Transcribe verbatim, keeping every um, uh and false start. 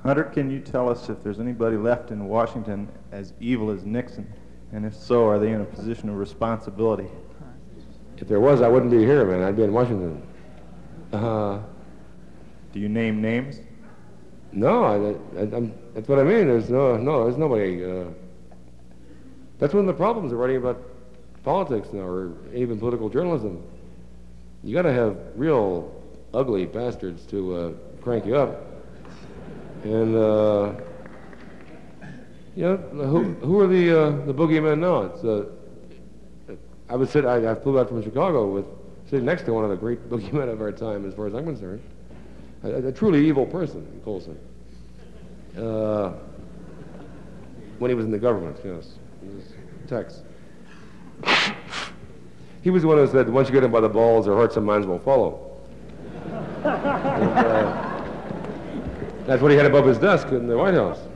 Hunter, can you tell us if there's anybody left in Washington as evil as Nixon? And if so, are they in a position of responsibility? If there was, I wouldn't be here, man. I'd be in Washington. Uh, Do you name names? no, I, I, I'm, that's what I mean. There's no, no, there's nobody. Uh, that's one of the problems of writing about politics now, or even political journalism. You got to have real ugly bastards to uh, crank you up. And uh, you know, who who are the uh, the boogeymen now? It's uh, I would sit. I, I flew out from Chicago with sitting next to one of the great boogeymen of our time, as far as I'm concerned. A, a truly evil person, Colson. Uh, when he was in the government, yes, he was Tex. He was the one who said, "Once you get him by the balls, their hearts and minds will follow." And, uh, that's what he had above his desk in the White House.